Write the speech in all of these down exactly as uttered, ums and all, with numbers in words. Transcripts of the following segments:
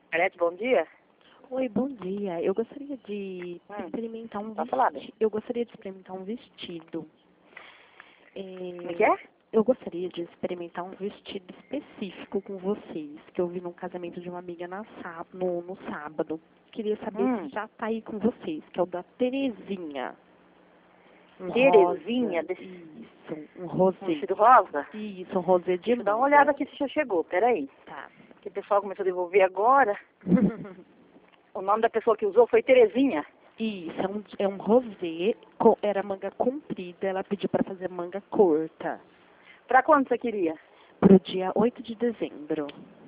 Arete, bom dia. Oi, bom dia. Eu gostaria de Hum, experimentar um pode falar, vestido. Eu gostaria de experimentar um vestido. É, Como é que é? Eu gostaria de experimentar um vestido específico com vocês, que eu vi num casamento de uma amiga na sá- no, no sábado. Queria saber Hum, se já tá aí com vocês, que é o da Terezinha. Um Terezinha, rosa. desse Isso, um um rosé. vestido rosa. Isso, um rosé de Deixa eu dar uma manga. olhada aqui se já chegou, peraí. Tá. Que o pessoal começou a devolver agora. O nome da pessoa que usou foi Terezinha. Isso, é um, é um rosé, co- era manga comprida, ela pediu para fazer manga curta, Pra quando você queria? pro dia oito de dezembro.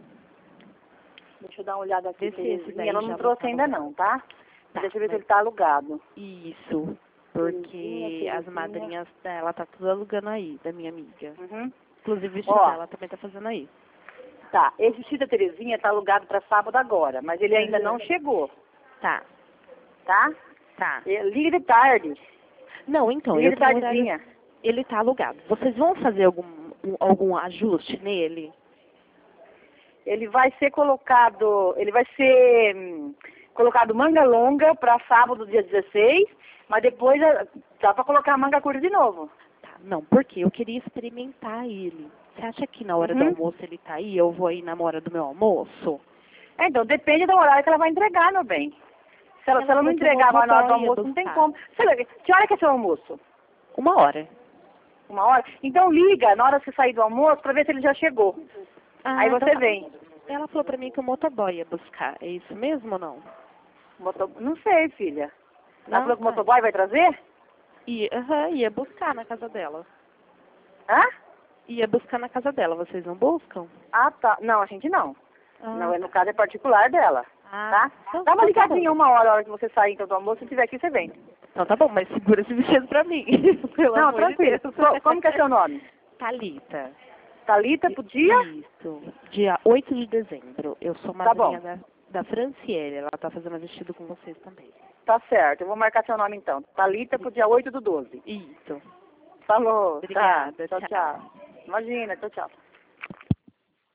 Deixa eu dar uma olhada aqui, Vê se esse daí Terezinha. Ela já não não trouxe tá ainda alugado. não, tá? Tá, Deixa eu ver se mas ele tá alugado. isso, Terezinha, porque as Terezinha. madrinhas dela tá tudo alugando aí, da minha amiga. Uhum. Inclusive o vestido Ó, dela também tá fazendo aí. tá. Esse vestido da Terezinha tá alugado pra sábado agora, mas ele ainda Uhum. não chegou, Tá, tá? tá. Eh, Liga de tarde. Não, então, Liga eu de tenho horário, tardezinha. ele tá alugado. Vocês vão fazer algum, um- algum ajuste nele? Ele vai ser colocado, ele vai ser hum, colocado manga longa para sábado, dia dezesseis, mas depois eh, dá para colocar manga curta de novo. Tá, não, porque eu queria experimentar ele. Você acha que na hora do Uhum. almoço ele tá aí? Eu vou aí na hora do meu almoço? É, então, depende do horário que ela vai entregar, meu bem. Se ela, se ela não falou que o entregar mais na hora do motoboy ia almoço, não tem buscar. como. Sei lá, que hora que é seu almoço? Uma hora. Uma hora? Então liga na hora que você sair do almoço para ver se ele já chegou. Ah, Aí então você tá vem. bom. Ela falou pra mim que o motoboy ia buscar. É isso mesmo ou não? Moto... Não sei, filha. Ela Não? falou que o Ah, motoboy vai trazer? ia, aham, ia buscar na casa dela. Hã? Ia buscar na casa dela. Vocês não buscam? Ah, tá. Não, a gente não. Ah, Não, é no tá. caso é particular dela. Ah, Tá? então, Dá uma então tá bom. ligadinha uma hora, a hora que você sair então do almoço, se tiver aqui, você vem. Então tá bom, mas segura esse vestido pra mim. Pelo Não, amor tranquilo. de Deus. Co- Como que é seu nome? Thalita. Thalita, pro dia? Isso. Dia oito de dezembro. Eu sou Tá bom. madrinha da, da Franciele. Ela tá fazendo vestido com vocês também. Tá certo, eu vou marcar seu nome então. Thalita pro dia oito do doze. Isso. Falou. Obrigada, Tá. Tchau, tchau. tchau. Imagina, tchau, tchau.